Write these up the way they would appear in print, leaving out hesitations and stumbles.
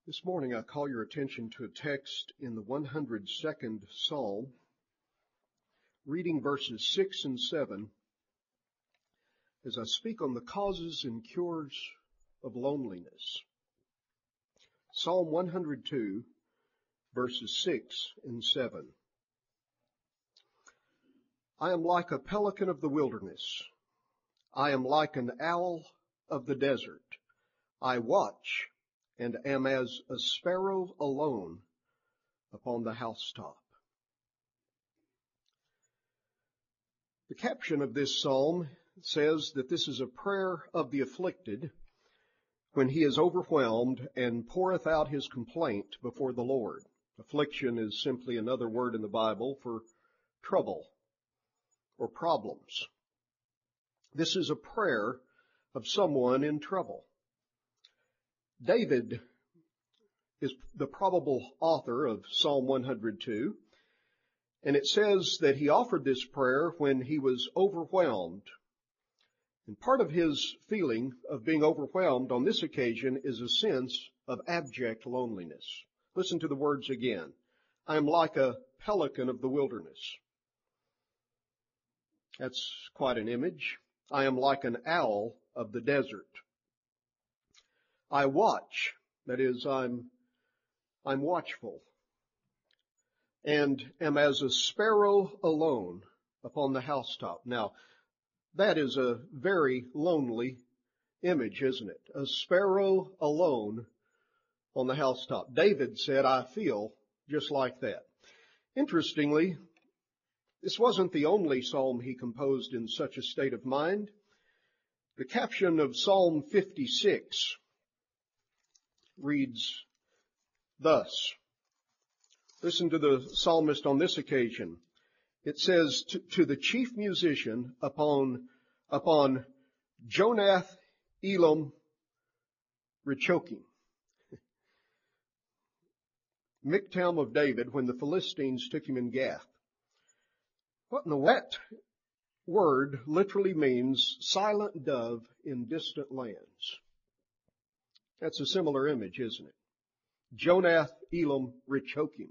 This morning I call your attention to a text in the 102nd Psalm, reading verses 6 and 7, as I speak on the causes and cures of loneliness. Psalm 102, verses 6 and 7. I am like a pelican of the wilderness. I am like an owl of the desert. I watch and am as a sparrow alone upon the housetop. The caption of this psalm says that this is a prayer of the afflicted when he is overwhelmed and poureth out his complaint before the Lord. Affliction is simply another word in the Bible for trouble or problems. This is a prayer of someone in trouble. David is the probable author of Psalm 102, and it says that he offered this prayer when he was overwhelmed. And part of his feeling of being overwhelmed on this occasion is a sense of abject loneliness. Listen to the words again. I am like a pelican of the wilderness. That's quite an image. I am like an owl of the desert. I watch, that is, I'm watchful, and am as a sparrow alone upon the housetop. Now, that is a very lonely image, isn't it? A sparrow alone on the housetop. David said, I feel just like that. Interestingly, this wasn't the only psalm he composed in such a state of mind. The caption of Psalm 56 reads thus. Listen to the psalmist on this occasion. It says, to the chief musician upon Jonath Elam Rechokim, Michtam of David, when the Philistines took him in Gath. What in the that word literally means silent dove in distant lands. That's a similar image, isn't it? Jonath Elam Rechokim.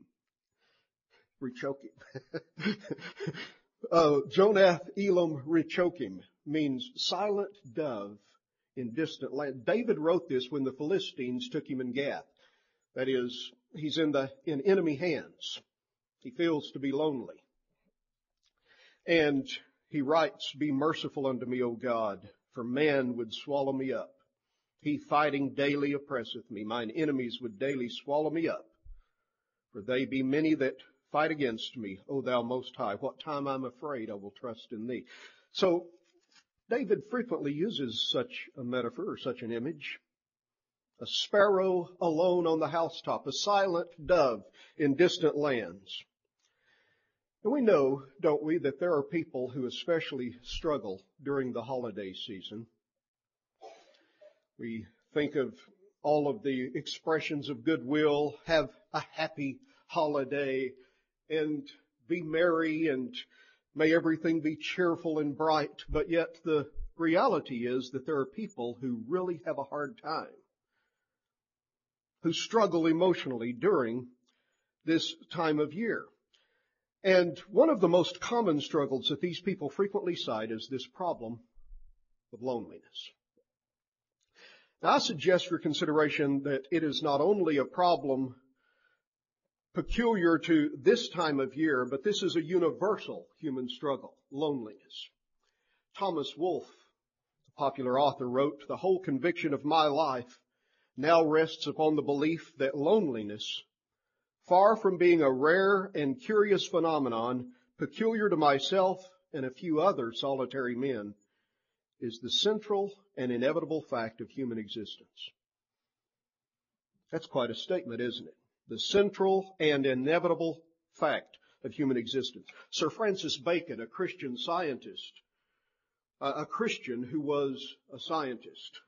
Jonath Elam Rechokim means silent dove in distant land. David wrote this when the Philistines took him in Gath. That is, he's in enemy hands. He feels to be lonely. And he writes, be merciful unto me, O God, for man would swallow me up. He fighting daily oppresseth me. Mine enemies would daily swallow me up. For they be many that fight against me, O thou most high. What time I'm afraid, I will trust in thee. So David frequently uses such a metaphor or such an image. A sparrow alone on the housetop, a silent dove in distant lands. And we know, don't we, that there are people who especially struggle during the holiday season. We think of all of the expressions of goodwill, have a happy holiday, and be merry, and may everything be cheerful and bright. But yet the reality is that there are people who really have a hard time, who struggle emotionally during this time of year. And one of the most common struggles that these people frequently cite is this problem of loneliness. Now, I suggest for consideration that it is not only a problem peculiar to this time of year, but this is a universal human struggle, loneliness. Thomas Wolfe, the popular author, wrote, the whole conviction of my life now rests upon the belief that loneliness, far from being a rare and curious phenomenon peculiar to myself and a few other solitary men, is the central and inevitable fact of human existence. That's quite a statement, isn't it? The central and inevitable fact of human existence. Sir Francis Bacon, a Christian scientist, a Christian who was a scientist,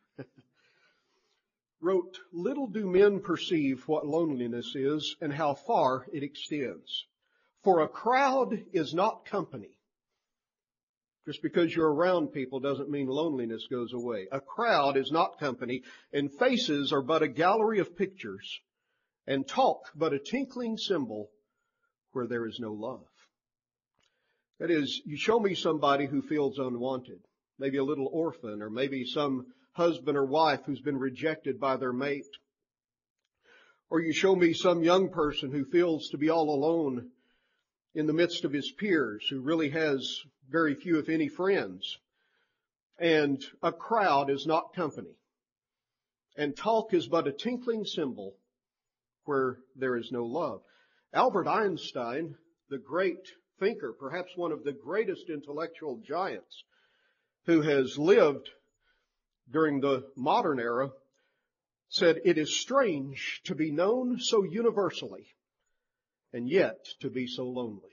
wrote, little do men perceive what loneliness is and how far it extends. For a crowd is not company. Just because you're around people doesn't mean loneliness goes away. A crowd is not company, and faces are but a gallery of pictures and talk but a tinkling cymbal where there is no love. That is, you show me somebody who feels unwanted, maybe a little orphan, or maybe some husband or wife who's been rejected by their mate. Or you show me some young person who feels to be all alone in the midst of his peers, who really has very few, if any, friends. And a crowd is not company. And talk is but a tinkling cymbal where there is no love. Albert Einstein, the great thinker, perhaps one of the greatest intellectual giants who has lived during the modern era, said, "It is strange to be known so universally and yet to be so lonely."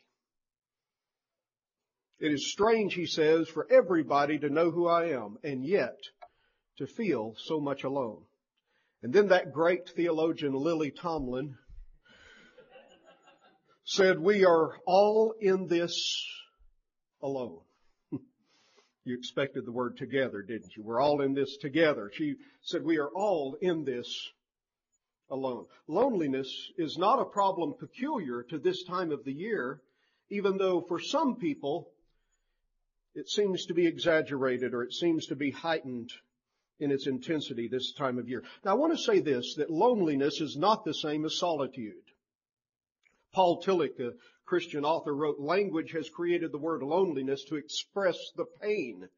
It is strange, he says, for everybody to know who I am and yet to feel so much alone. And then that great theologian Lily Tomlin said, "We are all in this alone." You expected the word together, didn't you? We're all in this together. She said, "We are all in this alone." Loneliness is not a problem peculiar to this time of the year, even though for some people it seems to be exaggerated or it seems to be heightened in its intensity this time of year. Now, I want to say this, that loneliness is not the same as solitude. Paul Tillich, a Christian author, wrote, "Language has created the word loneliness to express the pain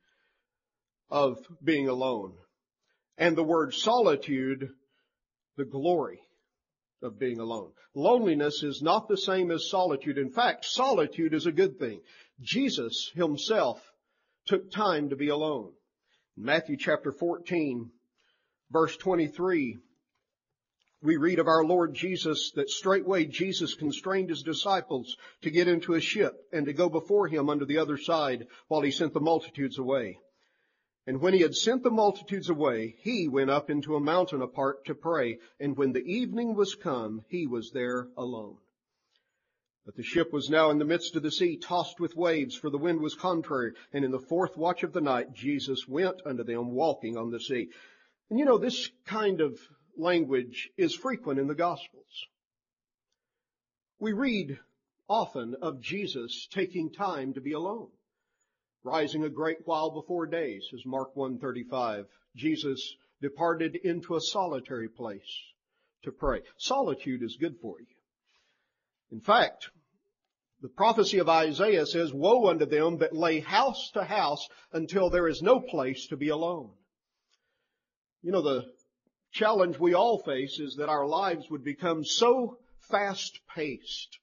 of being alone, and the word solitude, the glory of being alone." Loneliness is not the same as solitude. In fact, solitude is a good thing. Jesus himself took time to be alone. In Matthew chapter 14, verse 23, we read of our Lord Jesus that straightway Jesus constrained his disciples to get into a ship and to go before him unto the other side while he sent the multitudes away. And when he had sent the multitudes away, he went up into a mountain apart to pray. And when the evening was come, he was there alone. But the ship was now in the midst of the sea, tossed with waves, for the wind was contrary. And in the fourth watch of the night, Jesus went unto them walking on the sea. And you know, this kind of language is frequent in the Gospels. We read often of Jesus taking time to be alone. Rising a great while before day, says Mark 1:35, Jesus departed into a solitary place to pray. Solitude is good for you. In fact, the prophecy of Isaiah says, "Woe unto them that lay house to house until there is no place to be alone." You know, the challenge we all face is that our lives would become so fast-paced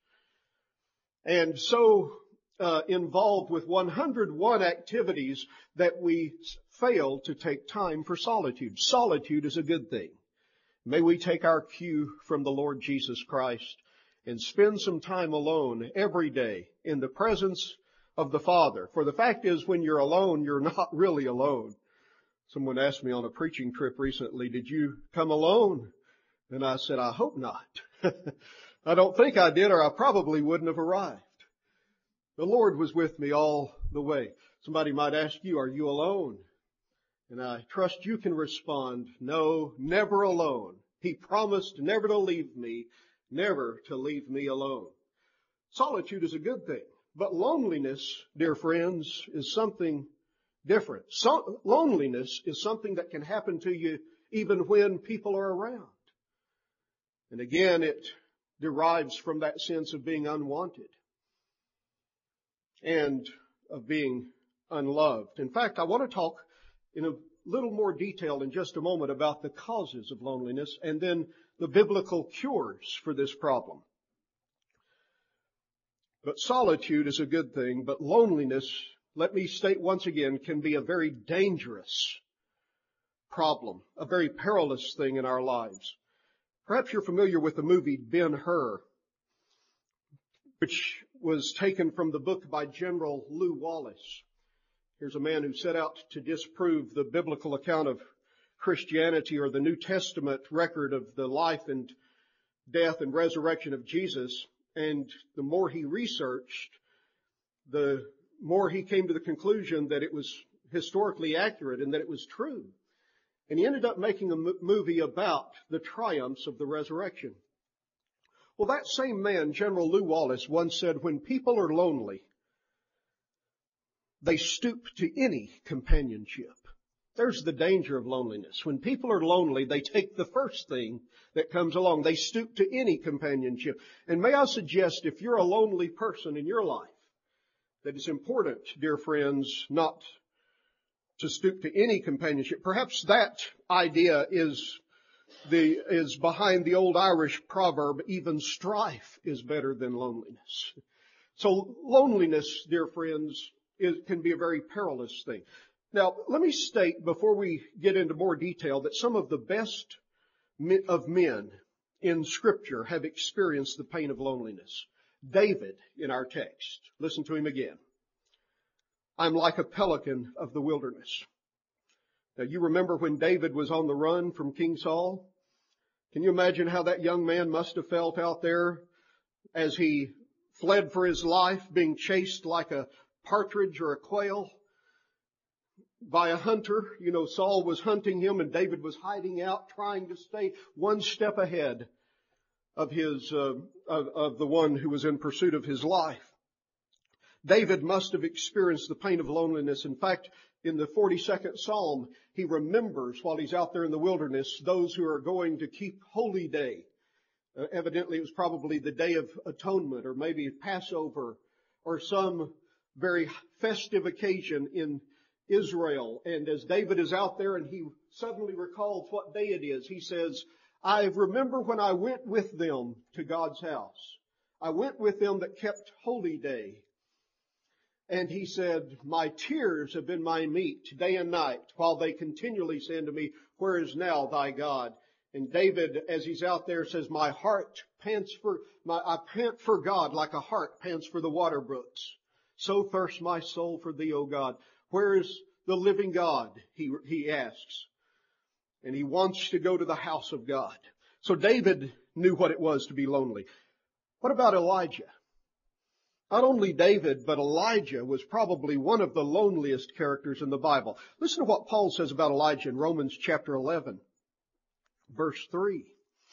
and so involved with 101 activities that we fail to take time for solitude. Solitude is a good thing. May we take our cue from the Lord Jesus Christ and spend some time alone every day in the presence of the Father. For the fact is, when you're alone, you're not really alone. Someone asked me on a preaching trip recently, "Did you come alone?" And I said, "I hope not." I don't think I did, or I probably wouldn't have arrived. The Lord was with me all the way. Somebody might ask you, "Are you alone?" And I trust you can respond, "No, never alone. He promised never to leave me, never to leave me alone." Solitude is a good thing, but loneliness, dear friends, is something different. Loneliness is something that can happen to you even when people are around. And again, it derives from that sense of being unwanted and of being unloved. In fact, I want to talk in a little more detail in just a moment about the causes of loneliness and then the biblical cures for this problem. But solitude is a good thing, but loneliness, let me state once again, can be a very dangerous problem, a very perilous thing in our lives. Perhaps you're familiar with the movie Ben-Hur, which was taken from the book by General Lew Wallace. Here's a man who set out to disprove the biblical account of Christianity or the New Testament record of the life and death and resurrection of Jesus. And the more he researched, the more he came to the conclusion that it was historically accurate and that it was true. And he ended up making a movie about the triumphs of the resurrection. Well, that same man, General Lew Wallace, once said, when people are lonely, they stoop to any companionship. There's the danger of loneliness. When people are lonely, they take the first thing that comes along. They stoop to any companionship. And may I suggest, if you're a lonely person in your life, that it's important, dear friends, not to stoop to any companionship. Perhaps that idea is behind the old Irish proverb, even strife is better than loneliness. So loneliness, dear friends, can be a very perilous thing. Now, let me state before we get into more detail that some of the best of men in Scripture have experienced the pain of loneliness. David, in our text, listen to him again. I'm like a pelican of the wilderness. Now, you remember when David was on the run from King Saul? Can you imagine how that young man must have felt out there as he fled for his life, being chased like a partridge or a quail by a hunter? You know, Saul was hunting him and David was hiding out, trying to stay one step ahead of the one who was in pursuit of his life. David must have experienced the pain of loneliness. In fact, in the 42nd Psalm, he remembers while he's out there in the wilderness those who are going to keep Holy Day. Evidently, it was probably the Day of Atonement or maybe Passover or some very festive occasion in Israel. And as David is out there and he suddenly recalls what day it is, he says, I remember when I went with them to God's house. I went with them that kept Holy Day. And he said, my tears have been my meat day and night, while they continually say unto me, where is now thy God? And David, as he's out there, says, my heart I pant for God like a hart pants for the water brooks. So thirsts my soul for thee, O God. Where is the living God? He asks. And he wants to go to the house of God. So David knew what it was to be lonely. What about Elijah? Not only David, but Elijah was probably one of the loneliest characters in the Bible. Listen to what Paul says about Elijah in Romans chapter 11, verse 3.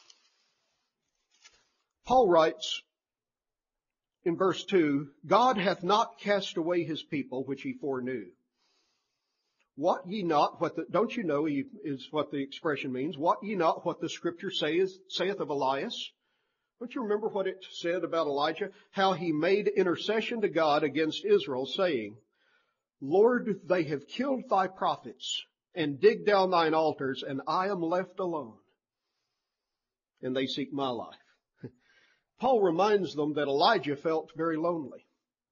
Paul writes in verse 2, God hath not cast away his people which he foreknew. Wot ye not don't you know is what the expression means? Wot ye not what the scripture saith of Elias? Don't you remember what it said about Elijah? How he made intercession to God against Israel, saying, Lord, they have killed thy prophets and digged down thine altars, and I am left alone, and they seek my life. Paul reminds them that Elijah felt very lonely.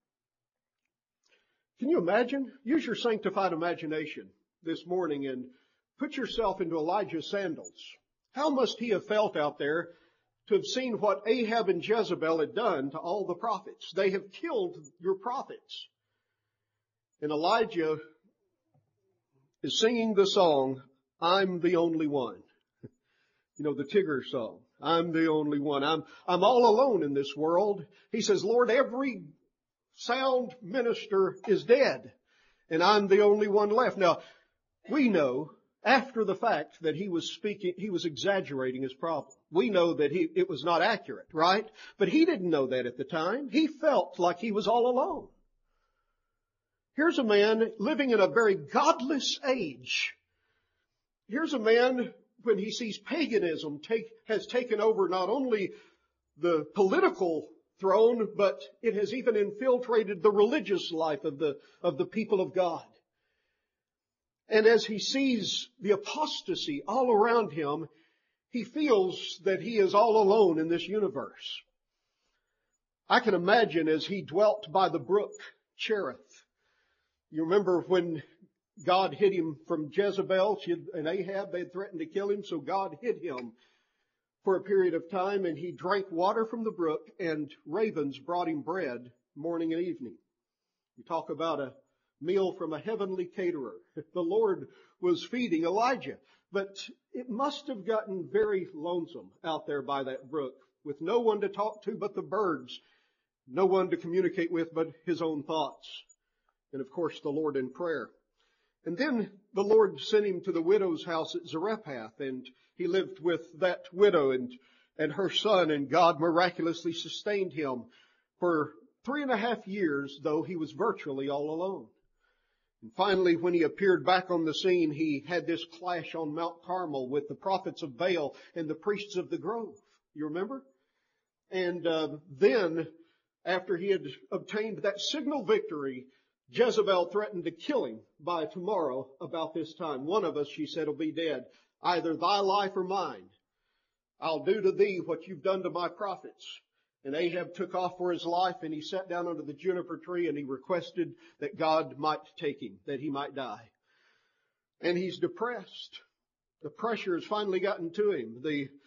Can you imagine? Use your sanctified imagination this morning and put yourself into Elijah's sandals. How must he have felt out there to have seen what Ahab and Jezebel had done to all the prophets? They have killed your prophets. And Elijah is singing the song, I'm the only one. You know, the Tigger song. I'm the only one. I'm all alone in this world. He says, Lord, every sound minister is dead, and I'm the only one left. Now, we know after the fact that he was exaggerating his problem. We know that it was not accurate, right? But he didn't know that at the time. He felt like he was all alone. Here's a man living in a very godless age. Here's a man, when he sees paganism has taken over not only the political throne, but it has even infiltrated the religious life of the people of God. And as he sees the apostasy all around him, he feels that he is all alone in this universe. I can imagine as he dwelt by the brook Cherith. You remember when God hid him from Jezebel and Ahab? They had threatened to kill him, so God hid him for a period of time, and he drank water from the brook, and ravens brought him bread morning and evening. You talk about a meal from a heavenly caterer. The Lord was feeding Elijah. But it must have gotten very lonesome out there by that brook, with no one to talk to but the birds, no one to communicate with but his own thoughts, and of course the Lord in prayer. And then the Lord sent him to the widow's house at Zarephath, and he lived with that widow, and and her son, and God miraculously sustained him. For 3.5 years, though, he was virtually all alone. And finally, when he appeared back on the scene, he had this clash on Mount Carmel with the prophets of Baal and the priests of the grove. You remember? And then, after he had obtained that signal victory, Jezebel threatened to kill him by tomorrow about this time. One of us, she said, will be dead. Either thy life or mine. I'll do to thee what you've done to my prophets. And Ahab took off for his life, and he sat down under the juniper tree, and he requested that God might take him, that he might die. And he's depressed. The pressure has finally gotten to him.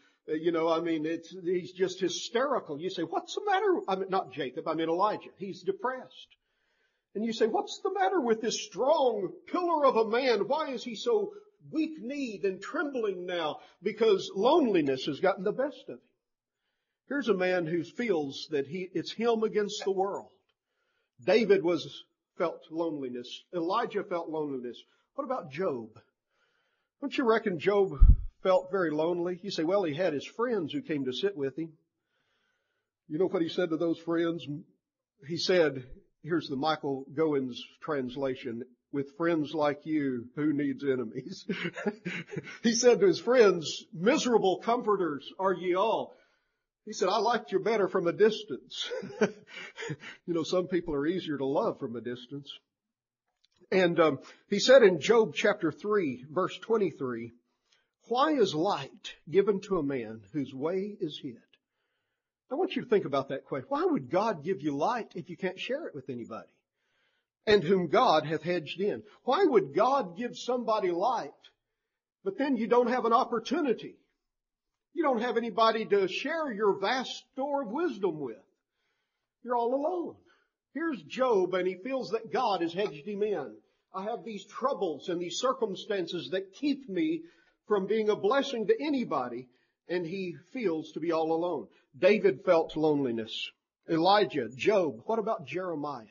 He's just hysterical. You say, what's the matter? Not Jacob, Elijah. He's depressed. And you say, what's the matter with this strong pillar of a man? Why is he so weak-kneed and trembling now? Because loneliness has gotten the best of him. Here's a man who feels that it's him against the world. David felt loneliness. Elijah felt loneliness. What about Job? Don't you reckon Job felt very lonely? You say, well, he had his friends who came to sit with him. You know what he said to those friends? He said, here's the Michael Goins translation, with friends like you, who needs enemies? He said to his friends, miserable comforters are ye all. He said, I liked you better from a distance. Some people are easier to love from a distance. And he said in Job chapter 3, verse 23, why is light given to a man whose way is hid? I want you to think about that question. Why would God give you light if you can't share it with anybody? And whom God hath hedged in. Why would God give somebody light, but then you don't have an opportunity? You don't have anybody to share your vast store of wisdom with. You're all alone. Here's Job, and he feels that God has hedged him in. I have these troubles and these circumstances that keep me from being a blessing to anybody, and he feels to be all alone. David felt loneliness. Elijah, Job. What about Jeremiah?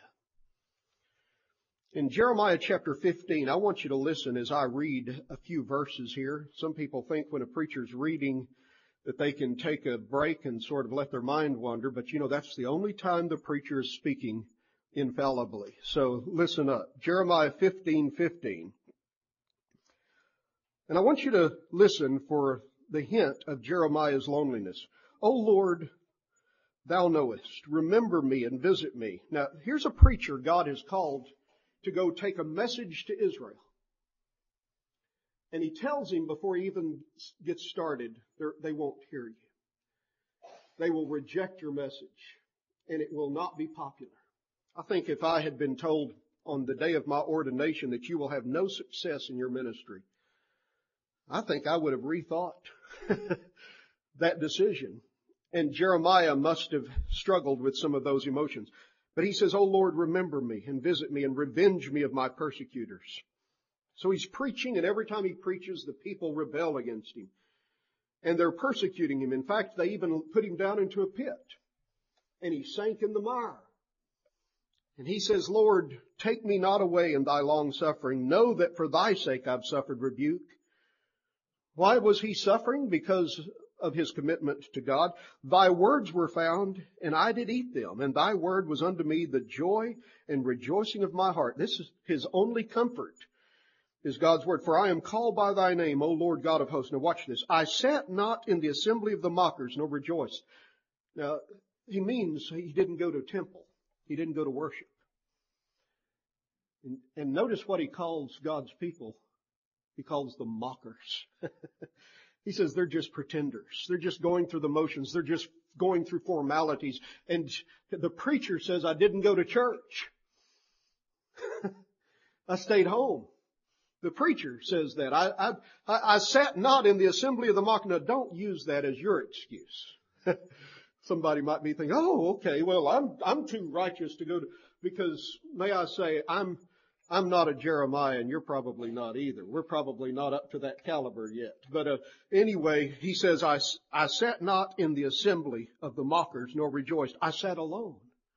In Jeremiah chapter 15, I want you to listen as I read a few verses here. Some people think when a preacher's reading that they can take a break and sort of let their mind wander, but that's the only time the preacher is speaking infallibly. So listen up. Jeremiah 15:15. And I want you to listen for the hint of Jeremiah's loneliness. O Lord, thou knowest, remember me and visit me. Now, here's a preacher God has called to go take a message to Israel. And he tells him before he even gets started, they won't hear you. They will reject your message, and it will not be popular. I think if I had been told on the day of my ordination that you will have no success in your ministry, I think I would have rethought that decision. And Jeremiah must have struggled with some of those emotions. But he says, O Lord, remember me and visit me and revenge me of my persecutors. So he's preaching, and every time he preaches, the people rebel against him. And they're persecuting him. In fact, they even put him down into a pit. And he sank in the mire. And he says, Lord, take me not away in thy long suffering. Know that for thy sake I've suffered rebuke. Why was he suffering? Because of his commitment to God. Thy words were found, and I did eat them. And thy word was unto me the joy and rejoicing of my heart. This is his only comfort, is God's word. For I am called by thy name, O Lord God of hosts. Now watch this. I sat not in the assembly of the mockers, nor rejoiced. Now, he means he didn't go to temple. He didn't go to worship. And notice what he calls God's people. He calls them mockers. He says they're just pretenders. They're just going through the motions. They're just going through formalities. And the preacher says, I didn't go to church. I stayed home. The preacher says that. I sat not in the assembly of the mockers. Now, don't use that as your excuse. Somebody might be thinking, oh, okay, well, I'm too righteous to go to, because may I say, I'm not a Jeremiah, and you're probably not either. We're probably not up to that caliber yet. But anyway, he says, I sat not in the assembly of the mockers, nor rejoiced. I sat alone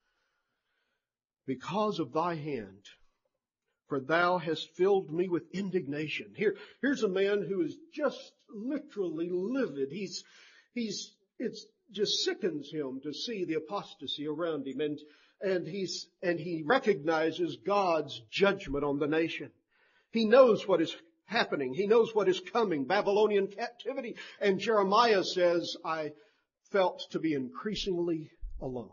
because of thy hand, for thou hast filled me with indignation. Here's a man who is just literally livid. He's it just sickens him to see the apostasy around him, and he recognizes God's judgment on the nation. He knows what is happening. He knows what is coming, Babylonian captivity. And Jeremiah says, I felt to be increasingly alone.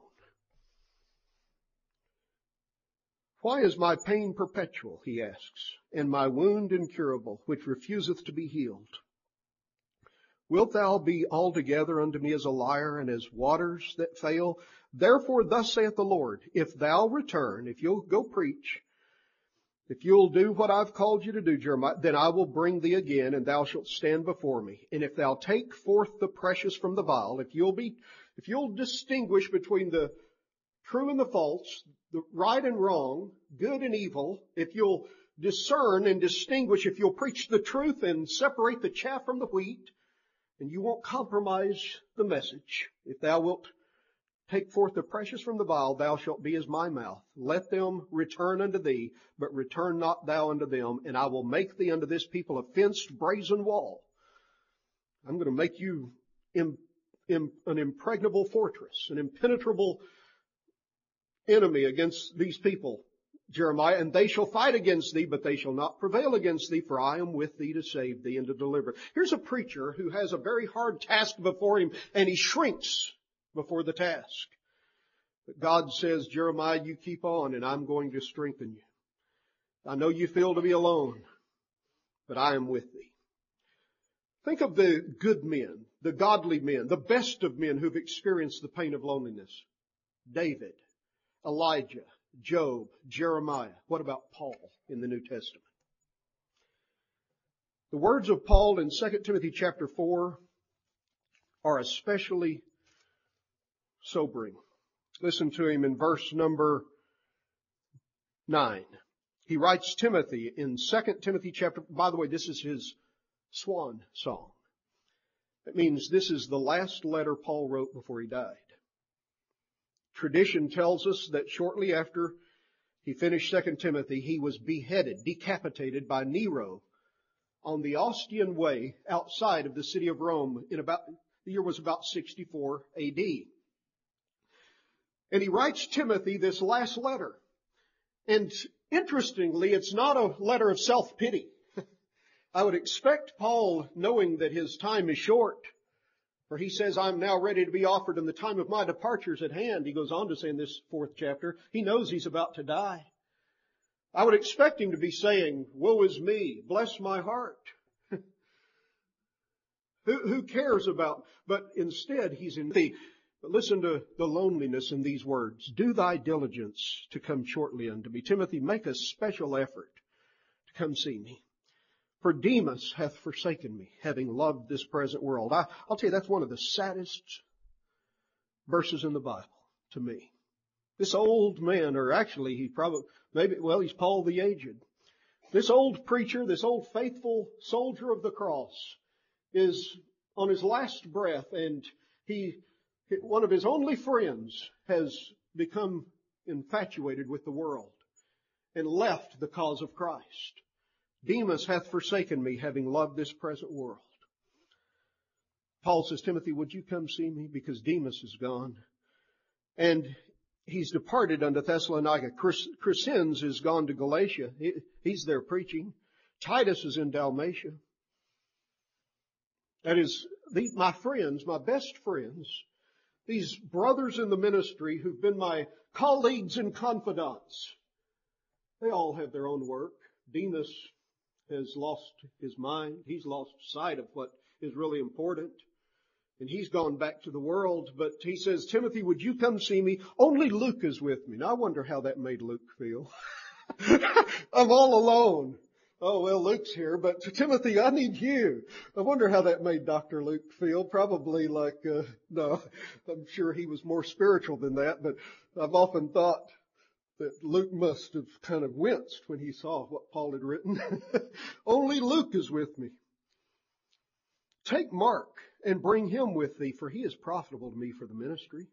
Why is my pain perpetual, he asks, and my wound incurable, which refuseth to be healed? Wilt thou be altogether unto me as a liar and as waters that fail? Therefore thus saith the Lord, if thou return, if you'll go preach, if you'll do what I've called you to do, Jeremiah, then I will bring thee again, and thou shalt stand before me. And if thou take forth the precious from the vile, if you'll distinguish between the true and the false, the right and wrong, good and evil, if you'll discern and distinguish, if you'll preach the truth and separate the chaff from the wheat, and you won't compromise the message, if thou wilt take forth the precious from the vile, thou shalt be as my mouth. Let them return unto thee, but return not thou unto them, and I will make thee unto this people a fenced brazen wall. I'm going to make you an impregnable fortress, an impenetrable enemy against these people, Jeremiah, and they shall fight against thee, but they shall not prevail against thee, for I am with thee to save thee and to deliver. Here's a preacher who has a very hard task before him, and he shrinks before the task. But God says, Jeremiah, you keep on, and I'm going to strengthen you. I know you feel to be alone, but I am with thee. Think of the good men, the godly men, the best of men who've experienced the pain of loneliness. David, Elijah, Job, Jeremiah. What about Paul in the New Testament? The words of Paul in 2 Timothy chapter 4 are especially sobering. Listen to him in verse number 9. He writes Timothy in 2 Timothy chapter, by the way, this is his swan song. That means this is the last letter Paul wrote before he died. Tradition tells us that shortly after he finished 2 Timothy, he was beheaded, decapitated by Nero on the Ostian Way outside of the city of Rome the year was about 64 AD. And he writes Timothy this last letter. And interestingly, it's not a letter of self-pity. I would expect Paul, knowing that his time is short, for he says, I'm now ready to be offered and the time of my departure is at hand. He goes on to say in this 4th chapter, he knows he's about to die. I would expect him to be saying, woe is me, bless my heart. Who cares about, but instead he's in thee. But listen to the loneliness in these words. Do thy diligence to come shortly unto me. Timothy, make a special effort to come see me. For Demas hath forsaken me, having loved this present world. I'll tell you, that's one of the saddest verses in the Bible to me. This old man, or actually he's Paul the Aged. This old preacher, this old faithful soldier of the cross is on his last breath, and one of his only friends has become infatuated with the world and left the cause of Christ. Demas hath forsaken me, having loved this present world. Paul says, Timothy, would you come see me? Because Demas is gone. And he's departed unto Thessalonica. Crescens is gone to Galatia. He's there preaching. Titus is in Dalmatia. That is, my friends, my best friends, these brothers in the ministry who've been my colleagues and confidants, they all have their own work. Demas has lost his mind. He's lost sight of what is really important. And he's gone back to the world. But he says, Timothy, would you come see me? Only Luke is with me. Now I wonder how that made Luke feel. I'm all alone. Oh, well, Luke's here, but Timothy, I need you. I wonder how that made Dr. Luke feel. Probably like, no, I'm sure he was more spiritual than that, but I've often thought that Luke must have kind of winced when he saw what Paul had written. Only Luke is with me. Take Mark and bring him with thee, for he is profitable to me for the ministry.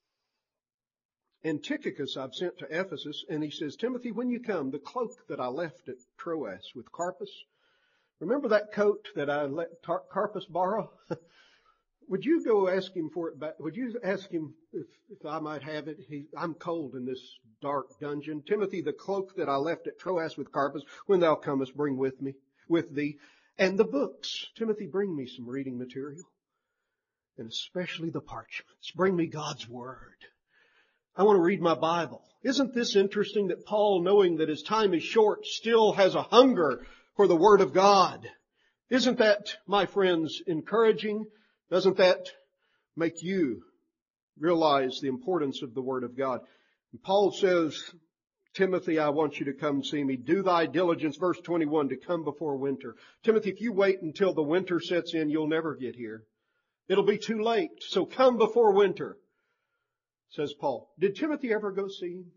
And Tychicus I've sent to Ephesus, and he says, Timothy, when you come, the cloak that I left at Troas with Carpus, remember that coat that I let Carpus borrow? would you go ask him for it back? Would you ask him if I might have it? I'm cold in this dark dungeon. Timothy, the cloak that I left at Troas with Carpus, when thou comest, bring with thee. And the books. Timothy, bring me some reading material. And especially the parchments. Bring me God's Word. I want to read my Bible. Isn't this interesting that Paul, knowing that his time is short, still has a hunger for the Word of God? Isn't that, my friends, encouraging? Doesn't that make you realize the importance of the Word of God? And Paul says, Timothy, I want you to come see me. Do thy diligence, verse 21, to come before winter. Timothy, if you wait until the winter sets in, you'll never get here. It'll be too late. So come before winter, says Paul. Did Timothy ever go see him?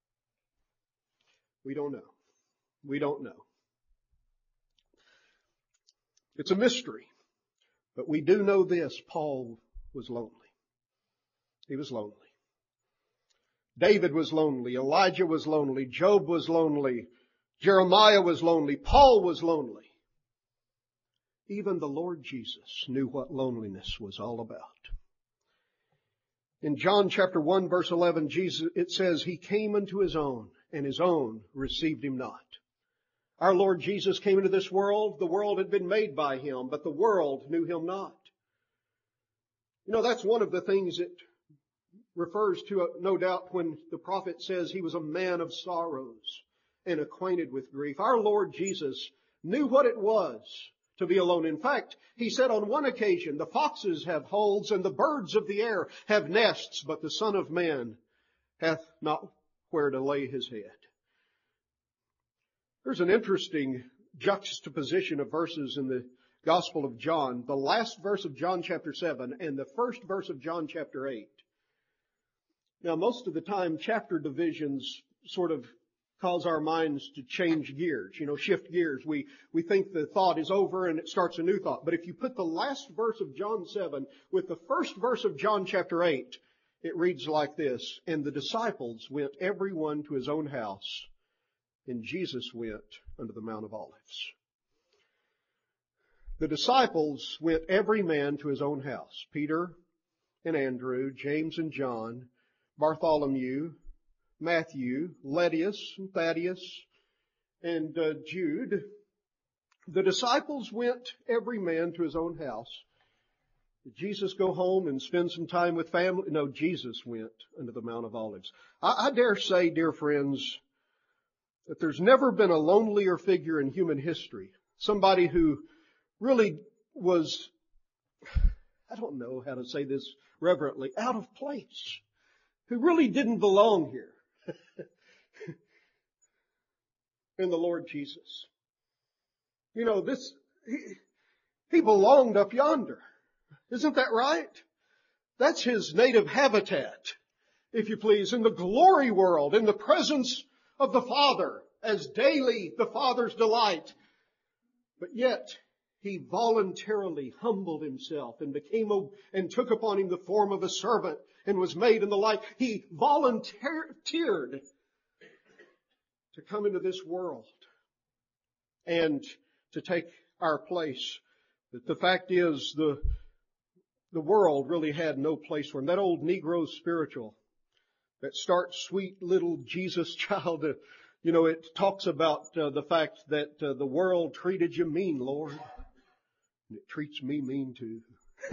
We don't know. We don't know. It's a mystery. But we do know this. Paul was lonely. He was lonely. David was lonely. Elijah was lonely. Job was lonely. Jeremiah was lonely. Paul was lonely. Even the Lord Jesus knew what loneliness was all about. In John chapter 1 verse 11, it says, He came unto His own, and His own received Him not. Our Lord Jesus came into this world. The world had been made by Him, but the world knew Him not. You know, that's one of the things it refers to, no doubt, when the prophet says He was a man of sorrows and acquainted with grief. Our Lord Jesus knew what it was to be alone. In fact, He said on one occasion, the foxes have holes and the birds of the air have nests, but the Son of Man hath not where to lay His head. There's an interesting juxtaposition of verses in the Gospel of John. The last verse of John chapter 7 and the first verse of John chapter 8. Now, most of the time, chapter divisions sort of cause our minds to change gears, shift gears. We think the thought is over and it starts a new thought. But if you put the last verse of John 7 with the first verse of John chapter 8, it reads like this. And the disciples went every one to his own house, and Jesus went unto the Mount of Olives. The disciples went every man to his own house. Peter and Andrew, James and John, Bartholomew, Matthew, Lettius and Thaddeus, and Jude. The disciples went every man to his own house. Did Jesus go home and spend some time with family? No, Jesus went unto the Mount of Olives. I dare say, dear friends, that there's never been a lonelier figure in human history. Somebody who really was, I don't know how to say this reverently, out of place. Who really didn't belong here. In the Lord Jesus. He belonged up yonder. Isn't that right? That's His native habitat, if you please, in the glory world, in the presence of the Father, as daily the Father's delight. But yet, He voluntarily humbled Himself and took upon Him the form of a servant and was made in the like. He volunteered to come into this world and to take our place. But the fact is, the world really had no place for Him. That old Negro spiritual that starts sweet little Jesus child, it talks about the fact that the world treated you mean, Lord. And it treats me mean too.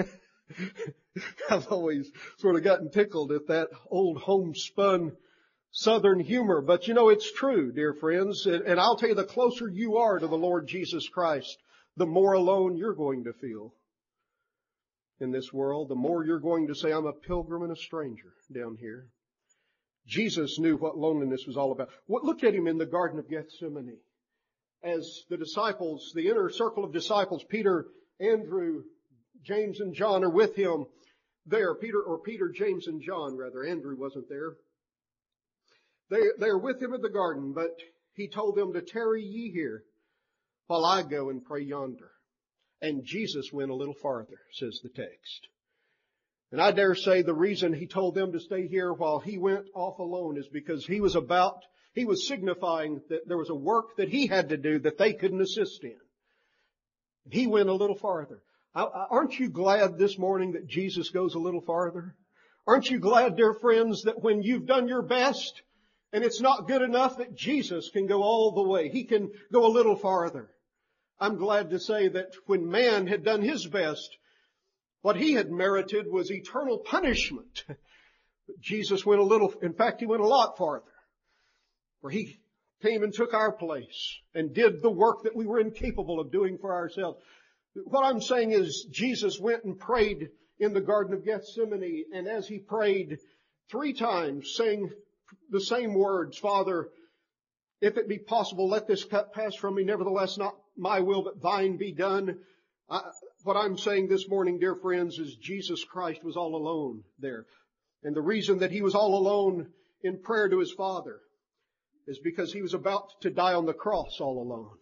I've always sort of gotten tickled at that old homespun Southern humor. But it's true, dear friends. And I'll tell you, the closer you are to the Lord Jesus Christ, the more alone you're going to feel in this world. The more you're going to say, I'm a pilgrim and a stranger down here. Jesus knew what loneliness was all about. Look at Him in the Garden of Gethsemane. As the disciples, the inner circle of disciples, Peter, Andrew, James and John are with Him there. Peter, James and John rather. Andrew wasn't there. They're with Him at the garden, but He told them to tarry ye here while I go and pray yonder. And Jesus went a little farther, says the text. And I dare say the reason He told them to stay here while He went off alone is because He was signifying that there was a work that He had to do that they couldn't assist in. He went a little farther. Aren't you glad this morning that Jesus goes a little farther? Aren't you glad, dear friends, that when you've done your best and it's not good enough, that Jesus can go all the way? He can go a little farther. I'm glad to say that when man had done his best, what he had merited was eternal punishment. But Jesus went he went a lot farther. For he came and took our place and did the work that we were incapable of doing for ourselves. What I'm saying is Jesus went and prayed in the Garden of Gethsemane, and as he prayed 3 times, saying the same words, Father, if it be possible, let this cup pass from me. Nevertheless, not my will, but thine be done. What I'm saying this morning, dear friends, is Jesus Christ was all alone there. And the reason that he was all alone in prayer to his Father is because he was about to die on the cross all alone.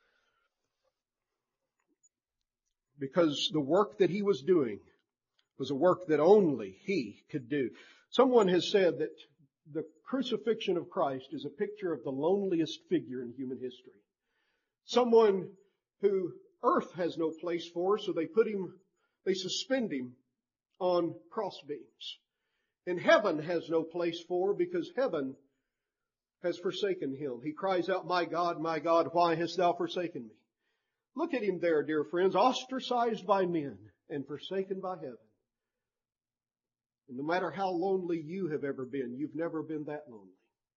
Because the work that he was doing was a work that only he could do. Someone has said that the crucifixion of Christ is a picture of the loneliest figure in human history. Someone who earth has no place for, so they suspend him on crossbeams. And heaven has no place for, because heaven has forsaken him. He cries out, my God, why hast thou forsaken me? Look at him there, dear friends, ostracized by men and forsaken by heaven. And no matter how lonely you have ever been, you've never been that lonely.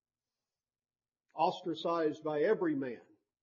Ostracized by every man.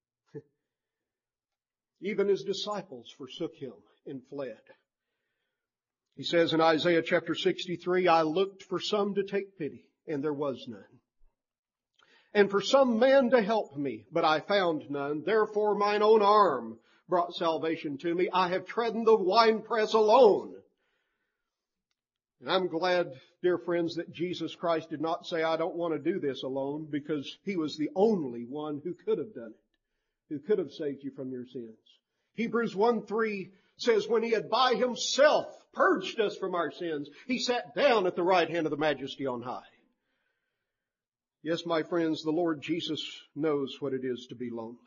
Even his disciples forsook him and fled. He says in Isaiah chapter 63, I looked for some to take pity, and there was none. And for some man to help me, but I found none. Therefore mine own arm brought salvation to me. I have trodden the winepress alone. And I'm glad, dear friends, that Jesus Christ did not say, I don't want to do this alone, because he was the only one who could have done it, who could have saved you from your sins. Hebrews 1:3 says, when he had by himself purged us from our sins, he sat down at the right hand of the Majesty on high. Yes, my friends, the Lord Jesus knows what it is to be lonely.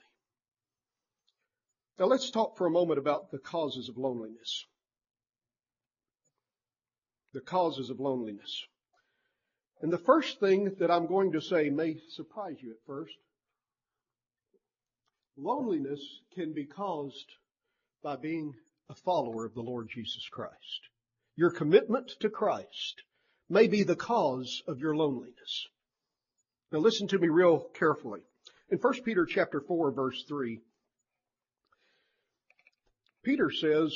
Now let's talk for a moment about the causes of loneliness. The causes of loneliness. And the first thing that I'm going to say may surprise you at first. Loneliness can be caused by being a follower of the Lord Jesus Christ. Your commitment to Christ may be the cause of your loneliness. Now listen to me real carefully. In 1 Peter chapter 4, verse 3, Peter says,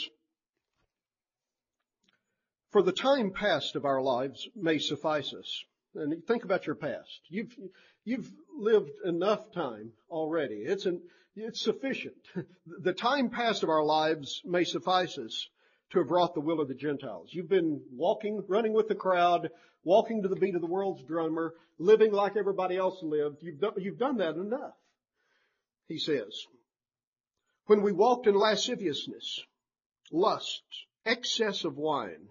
for the time past of our lives may suffice us. And think about your past. You've lived enough time already. It's sufficient. The time past of our lives may suffice us to have wrought the will of the Gentiles. You've been running with the crowd, walking to the beat of the world's drummer, living like everybody else lived. You've done that enough, he says. When we walked in lasciviousness, lust, excess of wine,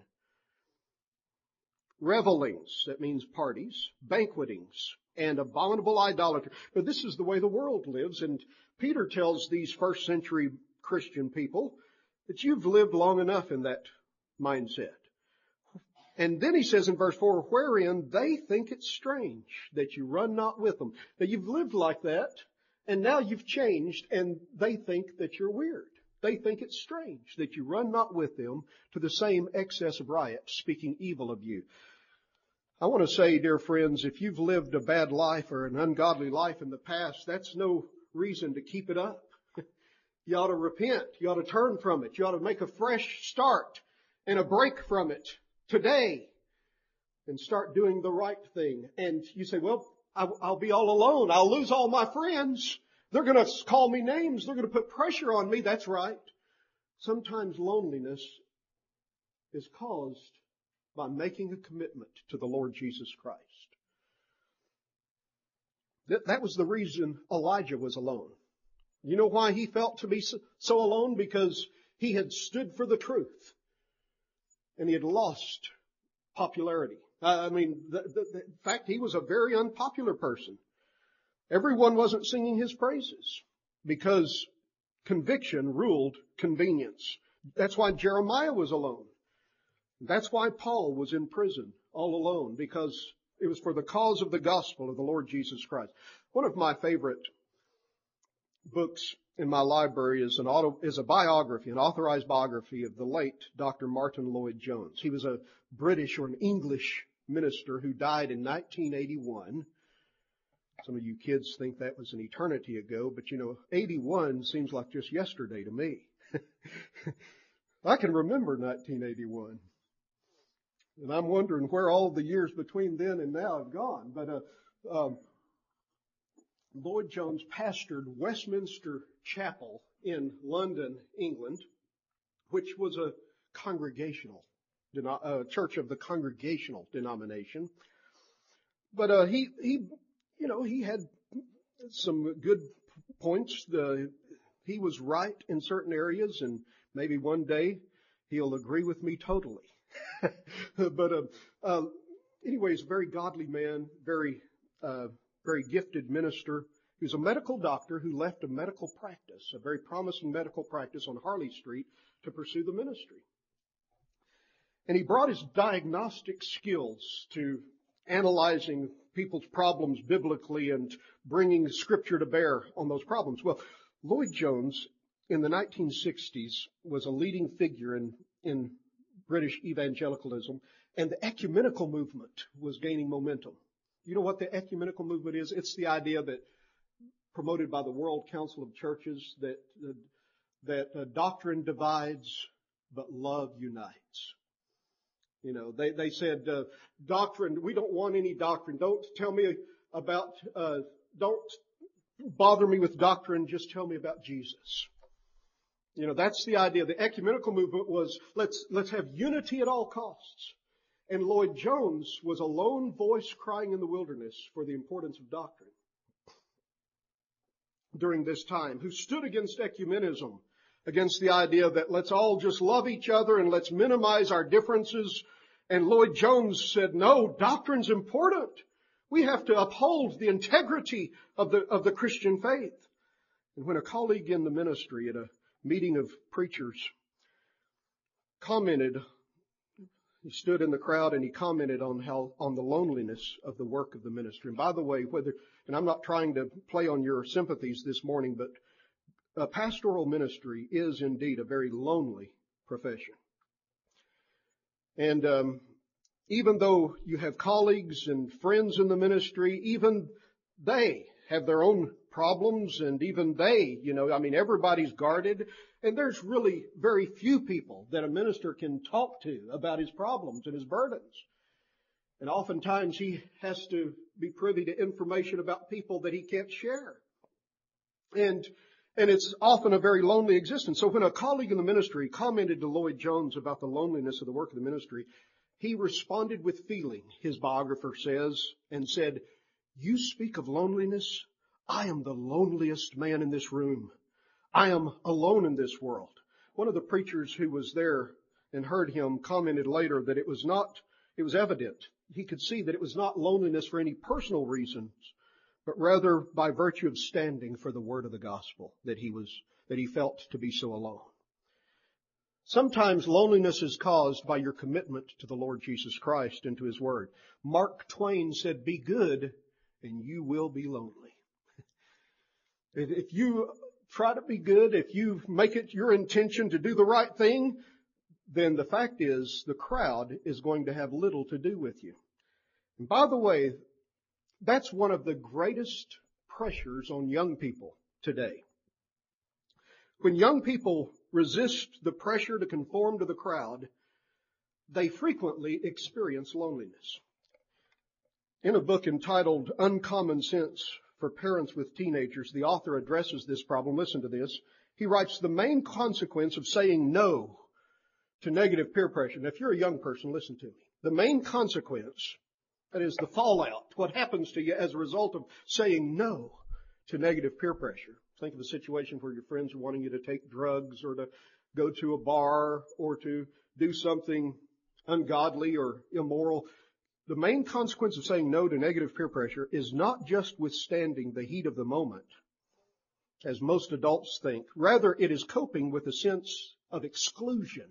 revelings, that means parties, banquetings, and abominable idolatry. But this is the way the world lives, and Peter tells these first century Christian people that you've lived long enough in that mindset. And then he says in verse 4, wherein they think it strange that you run not with them. Now you've lived like that, and now you've changed, and they think that you're weird. They think it's strange that you run not with them to the same excess of riot, speaking evil of you. I want to say, dear friends, if you've lived a bad life or an ungodly life in the past, that's no reason to keep it up. You ought to repent. You ought to turn from it. You ought to make a fresh start and a break from it today and start doing the right thing. And you say, well, I'll be all alone. I'll lose all my friends. They're going to call me names. They're going to put pressure on me. That's right. Sometimes loneliness is caused by making a commitment to the Lord Jesus Christ. That was the reason Elijah was alone. You know why he felt to be so alone? Because he had stood for the truth and he had lost popularity. In fact, he was a very unpopular person. Everyone wasn't singing his praises because conviction ruled convenience. That's why Jeremiah was alone. That's why Paul was in prison all alone, because it was for the cause of the gospel of the Lord Jesus Christ. One of my favorite books in my library is a biography, an authorized biography of the late Dr. Martin Lloyd-Jones. He was a British or an English minister who died in 1981. Some of you kids think that was an eternity ago, but 81 seems like just yesterday to me. I can remember 1981. And I'm wondering where all the years between then and now have gone. But Lloyd-Jones pastored Westminster Chapel in London, England, which was a church of the Congregational denomination. But he had some good points. He was right in certain areas, and maybe one day he'll agree with me totally. But anyway, he's a very godly man, very gifted minister. He was a medical doctor who left a medical practice, a very promising medical practice on Harley Street, to pursue the ministry. And he brought his diagnostic skills to analyzing people's problems biblically and bringing Scripture to bear on those problems. Well, Lloyd-Jones in the 1960s was a leading figure in British evangelicalism, and the ecumenical movement was gaining momentum. You know what the ecumenical movement is? It's the idea that, promoted by the World Council of Churches, that doctrine divides, but love unites. They said, doctrine, we don't want any doctrine. Don't bother me with doctrine, just tell me about Jesus. That's the idea. The ecumenical movement was, let's have unity at all costs. And Lloyd-Jones was a lone voice crying in the wilderness for the importance of doctrine during this time, who stood against ecumenism, against the idea that let's all just love each other and let's minimize our differences. And Lloyd-Jones said, no, doctrine's important. We have to uphold the integrity of the Christian faith. And when a colleague in the ministry at a meeting of preachers commented, he stood in the crowd and he commented on the loneliness of the work of the ministry. And by the way, and I'm not trying to play on your sympathies this morning, but pastoral ministry is indeed a very lonely profession. And even though you have colleagues and friends in the ministry, even they have their own problems, and even they, everybody's guarded, and there's really very few people that a minister can talk to about his problems and his burdens. And oftentimes he has to be privy to information about people that he can't share. And it's often a very lonely existence. So when a colleague in the ministry commented to Lloyd-Jones about the loneliness of the work of the ministry, he responded with feeling, his biographer says, and said, "You speak of loneliness. I am the loneliest man in this room. I am alone in this world." One of the preachers who was there and heard him commented later that it was evident. He could see that it was not loneliness for any personal reasons, but rather by virtue of standing for the word of the gospel that he felt to be so alone. Sometimes loneliness is caused by your commitment to the Lord Jesus Christ and to His word. Mark Twain said, "Be good and you will be lonely." If you try to be good, if you make it your intention to do the right thing, then the fact is the crowd is going to have little to do with you. And by the way, that's one of the greatest pressures on young people today. When young people resist the pressure to conform to the crowd, they frequently experience loneliness. In a book entitled Uncommon Sense for Parents with Teenagers, the author addresses this problem. Listen to this. He writes, "The main consequence of saying no to negative peer pressure." Now, if you're a young person, listen to me. The main consequence, that is the fallout, what happens to you as a result of saying no to negative peer pressure. Think of a situation where your friends are wanting you to take drugs or to go to a bar or to do something ungodly or immoral. The main consequence of saying no to negative peer pressure is not just withstanding the heat of the moment, as most adults think. Rather, it is coping with a sense of exclusion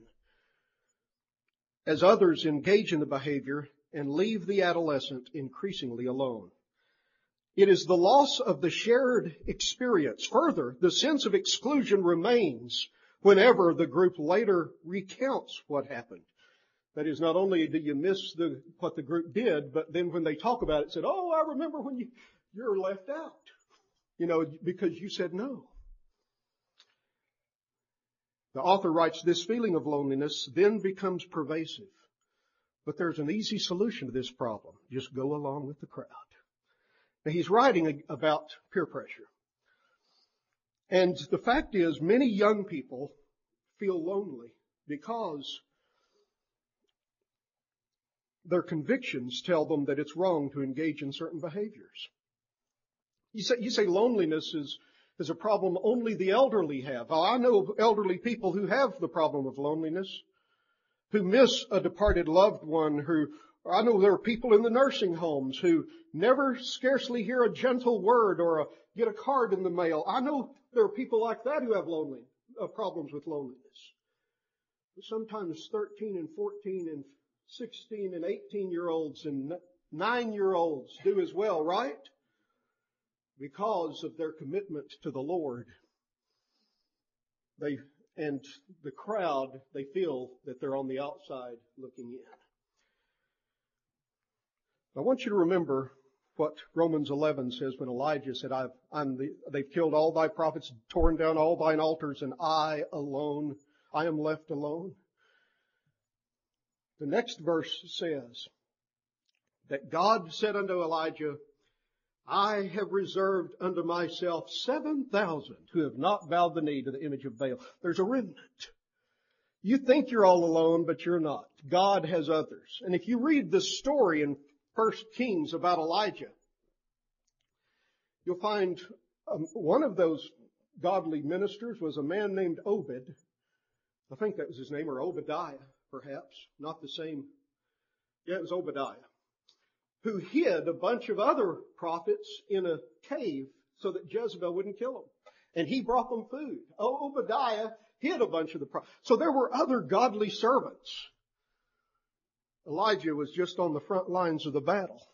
as others engage in the behavior and leave the adolescent increasingly alone. It is the loss of the shared experience. Further, the sense of exclusion remains whenever the group later recounts what happened. That is, not only do you miss what the group did, but then when they talk about it, said, "Oh, I remember when you're left out, because you said no." The author writes, this feeling of loneliness then becomes pervasive. But there's an easy solution to this problem. Just go along with the crowd. Now, he's writing about peer pressure. And the fact is, many young people feel lonely because their convictions tell them that it's wrong to engage in certain behaviors. You say loneliness is a problem only the elderly have. Well, I know elderly people who have the problem of loneliness, who miss a departed loved one, I know there are people in the nursing homes who never scarcely hear a gentle word or get a card in the mail. I know there are people like that who have problems with loneliness. But sometimes 13 and 14 and 16 and 18-year-olds and 9-year-olds do as well, right? Because of their commitment to the Lord. And the crowd, they feel that they're on the outside looking in. I want you to remember what Romans 11 says when Elijah said, they've killed all thy prophets, torn down all thine altars, and I am left alone. The next verse says that God said unto Elijah, I have reserved unto myself 7,000 who have not bowed the knee to the image of Baal. There's a remnant. You think you're all alone, but you're not. God has others. And if you read the story in 1 Kings about Elijah, you'll find one of those godly ministers was a man named Obed. I think that was his name, or Obadiah, perhaps. Not the same. Yeah, it was Obadiah. Who hid a bunch of other prophets in a cave so that Jezebel wouldn't kill them. And he brought them food. Obadiah hid a bunch of the prophets. So there were other godly servants. Elijah was just on the front lines of the battle.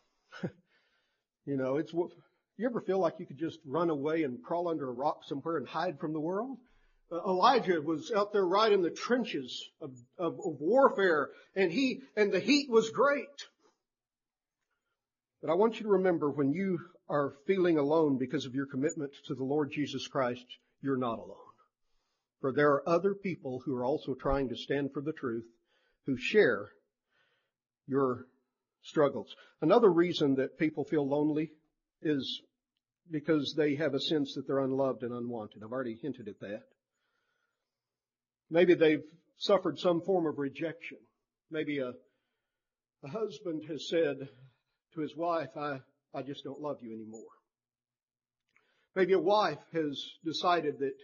You ever feel like you could just run away and crawl under a rock somewhere and hide from the world? Elijah was out there right in the trenches of warfare, and the heat was great. But I want you to remember, when you are feeling alone because of your commitment to the Lord Jesus Christ, you're not alone. For there are other people who are also trying to stand for the truth, who share your struggles. Another reason that people feel lonely is because they have a sense that they're unloved and unwanted. I've already hinted at that. Maybe they've suffered some form of rejection. Maybe a husband has said to his wife, I just don't love you anymore. Maybe a wife has decided that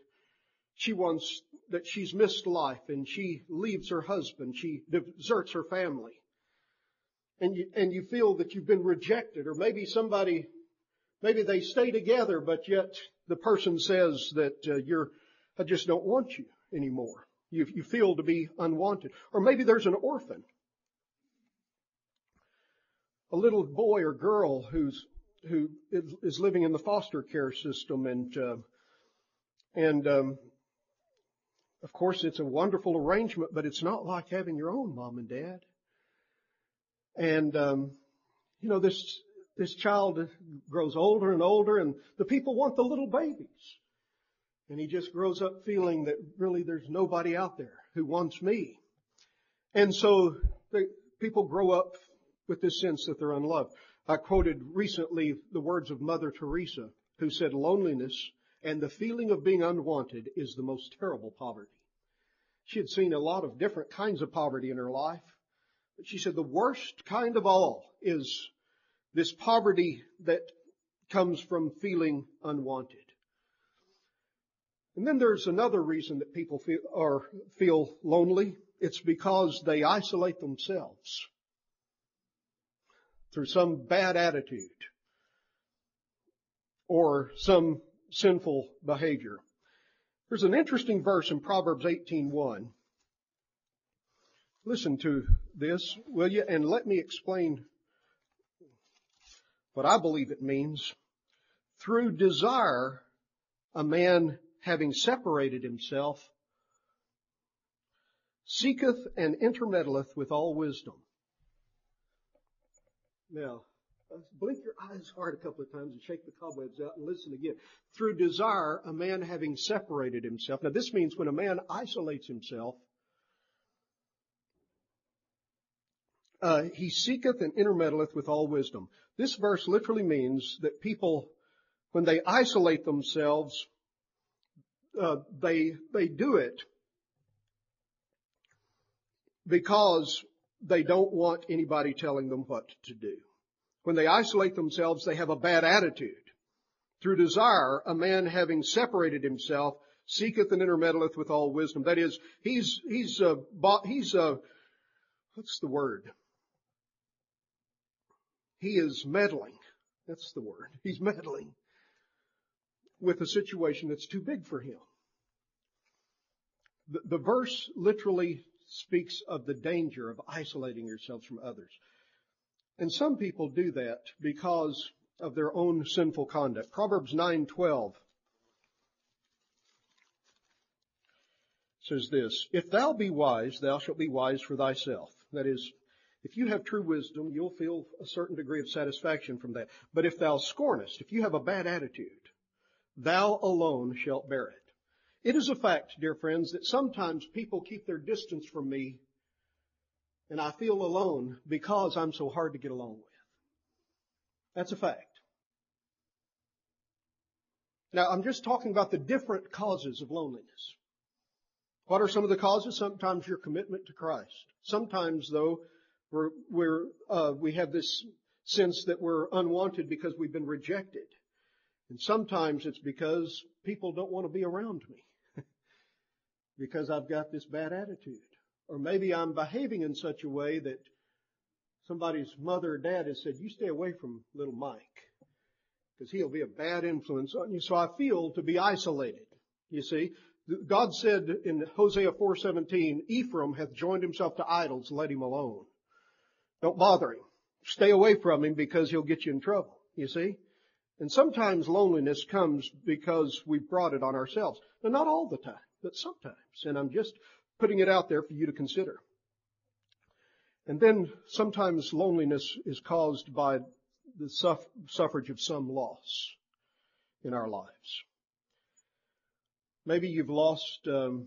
she's missed life and she leaves her husband, she deserts her family. And you feel that you've been rejected. Or maybe they stay together, but yet the person says that I just don't want you anymore. You feel to be unwanted. Or maybe there's an orphan. A little boy or girl who is living in the foster care system, and of course it's a wonderful arrangement, but it's not like having your own mom and dad. And this child grows older and older, and the people want the little babies, and he just grows up feeling that really there's nobody out there who wants me, and so people grow up with this sense that they're unloved. I quoted recently the words of Mother Teresa, who said, loneliness and the feeling of being unwanted is the most terrible poverty. She had seen a lot of different kinds of poverty in her life, but she said the worst kind of all is this poverty that comes from feeling unwanted. And then there's another reason that people feel lonely. It's because they isolate themselves through some bad attitude or some sinful behavior. There's an interesting verse in Proverbs 18:1. Listen to this, will you? And let me explain what I believe it means. Through desire, a man having separated himself seeketh and intermeddleth with all wisdom. Now, blink your eyes hard a couple of times and shake the cobwebs out and listen again. Through desire, a man having separated himself. Now, this means when a man isolates himself, he seeketh and intermeddleth with all wisdom. This verse literally means that people, when they isolate themselves, they do it because they don't want anybody telling them what to do. When they isolate themselves, they have a bad attitude. Through desire, a man having separated himself seeketh and intermeddleth with all wisdom. That is, he's what's the word? He is meddling. That's the word. He's meddling with a situation that's too big for him. The verse literally speaks of the danger of isolating yourselves from others. And some people do that because of their own sinful conduct. Proverbs 9:12 says this, "If thou be wise, thou shalt be wise for thyself." That is, if you have true wisdom, you'll feel a certain degree of satisfaction from that. But if thou scornest, if you have a bad attitude, thou alone shalt bear it. It is a fact, dear friends, that sometimes people keep their distance from me and I feel alone because I'm so hard to get along with. That's a fact. Now, I'm just talking about the different causes of loneliness. What are some of the causes? Sometimes your commitment to Christ. Sometimes, though, we have this sense that we're unwanted because we've been rejected. And sometimes it's because people don't want to be around me because I've got this bad attitude. Or maybe I'm behaving in such a way that somebody's mother or dad has said, you stay away from little Mike because he'll be a bad influence on you. So I feel to be isolated. You see, God said in Hosea 4:17, Ephraim hath joined himself to idols, let him alone. Don't bother him. Stay away from him because he'll get you in trouble. You see? And sometimes loneliness comes because we've brought it on ourselves. Now, not all the time, but sometimes. And I'm just putting it out there for you to consider. And then sometimes loneliness is caused by the suffrage of some loss in our lives. Maybe you've lost your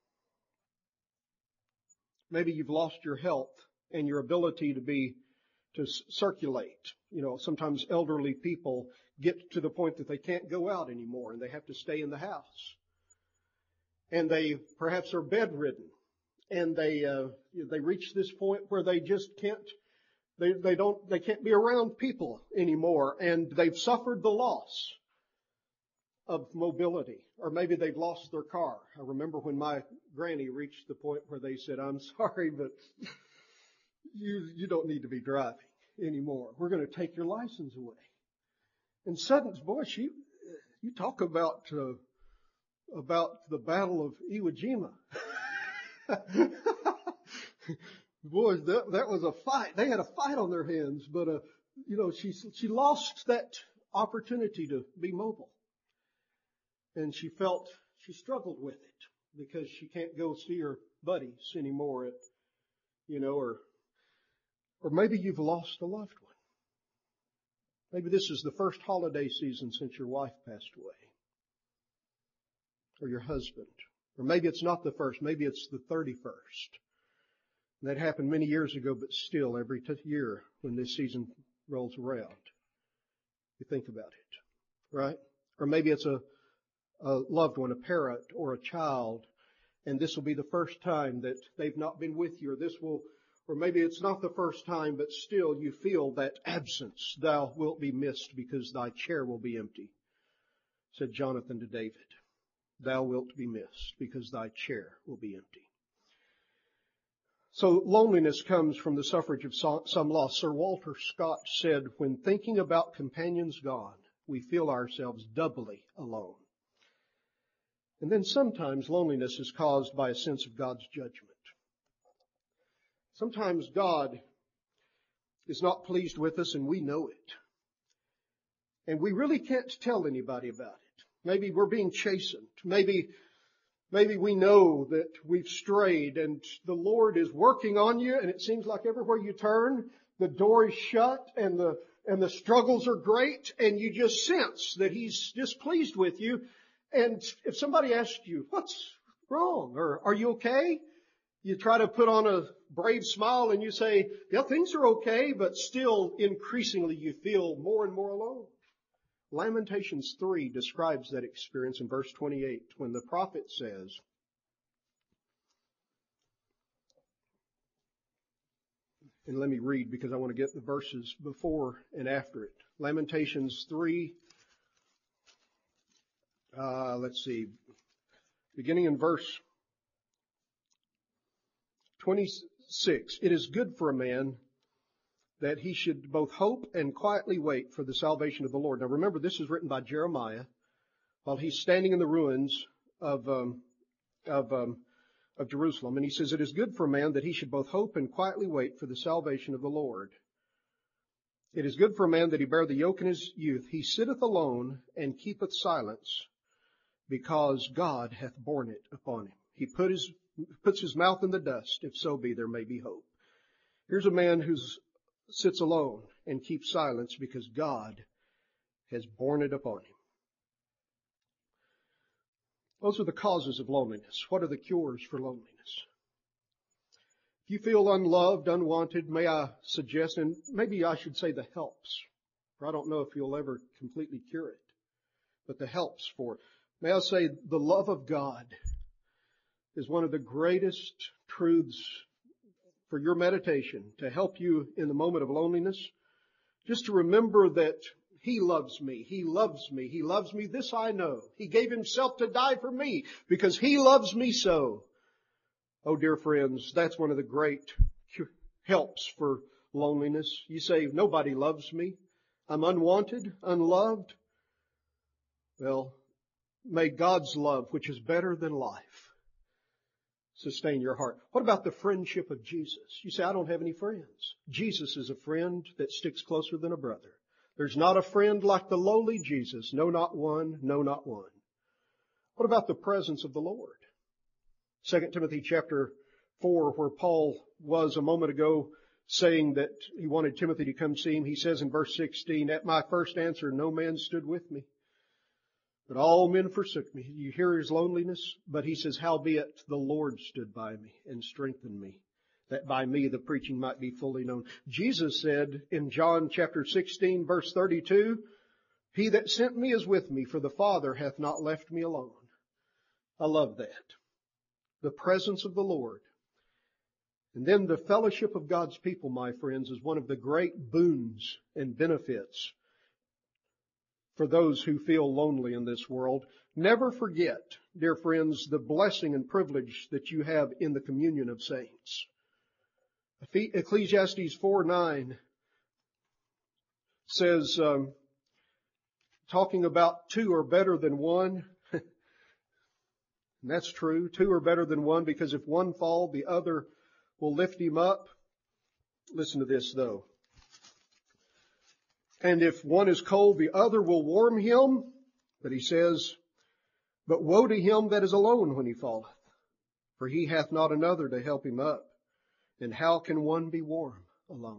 health and your ability to circulate. You know, sometimes elderly people get to the point that they can't go out anymore and they have to stay in the house. And they perhaps are bedridden, and they reach this point where they just can't they can't be around people anymore, and they've suffered the loss of mobility, or maybe they've lost their car. I remember when my granny reached the point where they said, "I'm sorry, but you don't need to be driving anymore. We're going to take your license away." And suddenly, boy, you talk about the Battle of Iwo Jima. Boy, that was a fight. They had a fight on their hands, but she lost that opportunity to be mobile, and she struggled with it because she can't go see her buddies anymore or maybe you've lost a loved one. Maybe this is the first holiday season since your wife passed away, or your husband. Or maybe it's not the first, maybe it's the 31st. And that happened many years ago, but still every year when this season rolls around, you think about it, right? Or maybe it's a loved one, a parent or a child, and this will be the first time that they've not been with you, or maybe it's not the first time, but still you feel that absence. Thou wilt be missed because thy chair will be empty, said Jonathan to David. Thou wilt be missed because thy chair will be empty. So loneliness comes from the suffrage of some loss. Sir Walter Scott said, when thinking about companions gone, we feel ourselves doubly alone. And then sometimes loneliness is caused by a sense of God's judgment. Sometimes God is not pleased with us and we know it. And we really can't tell anybody about it. Maybe we're being chastened. Maybe we know that we've strayed and the Lord is working on you, and it seems like everywhere you turn, the door is shut and the struggles are great, and you just sense that He's displeased with you. And if somebody asks you, what's wrong? Or are you okay? You try to put on a brave smile and you say, yeah, things are okay, but still increasingly you feel more and more alone. Lamentations 3 describes that experience in verse 28 when the prophet says, and let me read because I want to get the verses before and after it. Lamentations 3, beginning in verse 26. It is good for a man that he should both hope and quietly wait for the salvation of the Lord. Now remember, this is written by Jeremiah while he's standing in the ruins of Jerusalem. And he says, it is good for a man that he should both hope and quietly wait for the salvation of the Lord. It is good for a man that he bear the yoke in his youth. He sitteth alone and keepeth silence, because God hath borne it upon him. He puts his mouth in the dust, if so be there may be hope. Here's a man who sits alone and keeps silence because God has borne it upon him. Those are the causes of loneliness. What are the cures for loneliness? If you feel unloved, unwanted, may I suggest, and maybe I should say the helps, for I don't know if you'll ever completely cure it, but the helps for it. May I say the love of God is one of the greatest truths for your meditation to help you in the moment of loneliness. Just to remember that He loves me. He loves me. He loves me. This I know. He gave Himself to die for me because He loves me so. Oh, dear friends, that's one of the great helps for loneliness. You say, nobody loves me. I'm unwanted, unloved. Well, may God's love, which is better than life, sustain your heart. What about the friendship of Jesus? You say, I don't have any friends. Jesus is a friend that sticks closer than a brother. There's not a friend like the lowly Jesus. No, not one. No, not one. What about the presence of the Lord? 2 Timothy chapter 4, where Paul was a moment ago saying that he wanted Timothy to come see him. He says in verse 16, at my first answer, no man stood with me, but all men forsook me. You hear his loneliness, but he says, howbeit the Lord stood by me and strengthened me, that by me the preaching might be fully known. Jesus said in John chapter 16, verse 32, he that sent me is with me, for the Father hath not left me alone. I love that. The presence of the Lord. And then the fellowship of God's people, my friends, is one of the great boons and benefits for those who feel lonely in this world. Never forget, dear friends, the blessing and privilege that you have in the communion of saints. Ecclesiastes 4:9 says, talking about two are better than one. And that's true. Two are better than one, because if one fall, the other will lift him up. Listen to this, though. And if one is cold, the other will warm him. But he says, but woe to him that is alone when he falleth, for he hath not another to help him up. And how can one be warm alone?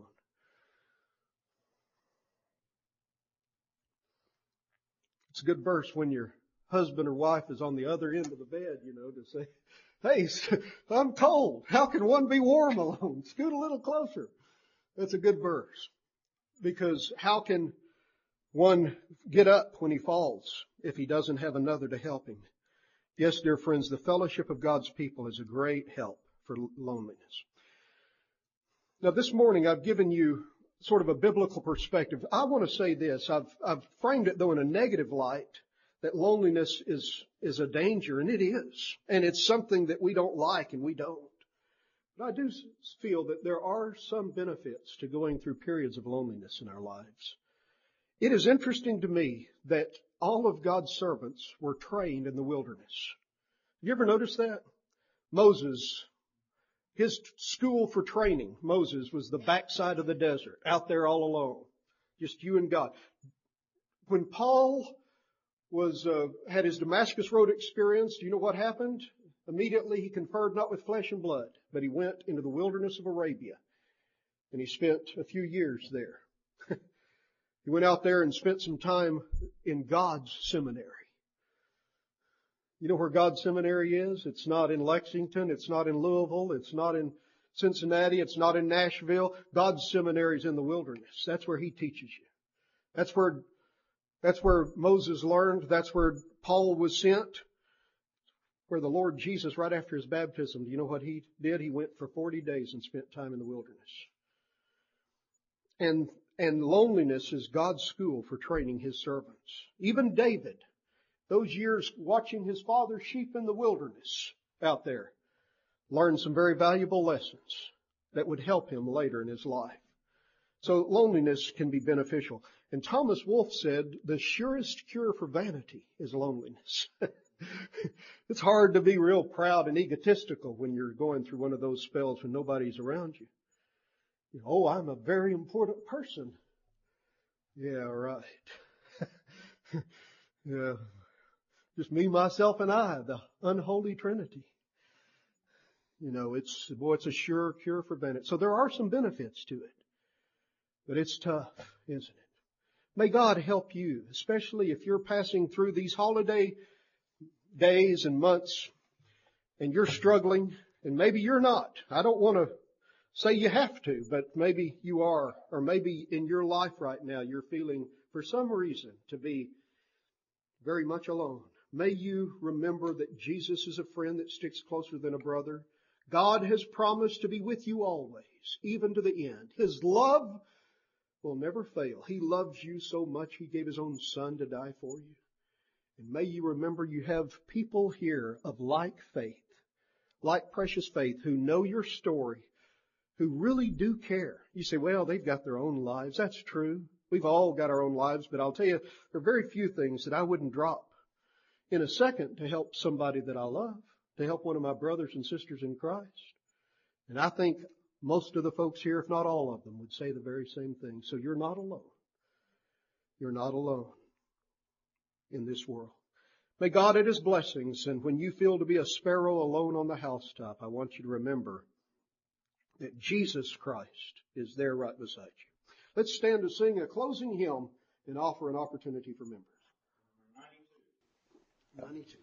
It's a good verse when your husband or wife is on the other end of the bed, to say, hey, I'm cold. How can one be warm alone? Scoot a little closer. That's a good verse. Because how can one get up when he falls if he doesn't have another to help him? Yes, dear friends, the fellowship of God's people is a great help for loneliness. Now, this morning I've given you sort of a biblical perspective. I want to say this. I've framed it, though, in a negative light, that loneliness is a danger, and it is. And it's something that we don't like and we don't. But I do feel that there are some benefits to going through periods of loneliness in our lives. It is interesting to me that all of God's servants were trained in the wilderness. You ever notice that? Moses, his school for training, Moses, was the backside of the desert, out there all alone. Just you and God. When Paul had his Damascus Road experience, do you know what happened? Immediately he conferred not with flesh and blood, but he went into the wilderness of Arabia. And he spent a few years there. He went out there and spent some time in God's seminary. You know where God's seminary is? It's not in Lexington. It's not in Louisville. It's not in Cincinnati. It's not in Nashville. God's seminary is in the wilderness. That's where He teaches you. That's where Moses learned. That's where Paul was sent. Where the Lord Jesus, right after His baptism, do you know what He did? He went for 40 days and spent time in the wilderness. And loneliness is God's school for training His servants. Even David, those years watching his father's sheep in the wilderness out there, learned some very valuable lessons that would help him later in his life. So loneliness can be beneficial. And Thomas Wolfe said, the surest cure for vanity is loneliness. It's hard to be real proud and egotistical when you're going through one of those spells when nobody's around you. Oh, I'm a very important person. Yeah, right. Yeah. Just me, myself, and I, the unholy Trinity. It's a sure cure for vanity. So there are some benefits to it. But it's tough, isn't it? May God help you, especially if you're passing through these holiday days and months and you're struggling, and maybe you're not. I don't want to say you have to, but maybe you are, or maybe in your life right now you're feeling for some reason to be very much alone. May you remember that Jesus is a friend that sticks closer than a brother. God has promised to be with you always, even to the end. His love will never fail. He loves you so much He gave His own Son to die for you. And may you remember you have people here of like faith, like precious faith, who know your story, who really do care. You say, well, they've got their own lives. That's true. We've all got our own lives, but I'll tell you, there are very few things that I wouldn't drop in a second to help somebody that I love, to help one of my brothers and sisters in Christ. And I think most of the folks here, if not all of them, would say the very same thing. So you're not alone. You're not alone in this world. May God add His blessings, and when you feel to be a sparrow alone on the housetop, I want you to remember that Jesus Christ is there right beside you. Let's stand to sing a closing hymn and offer an opportunity for members. 92.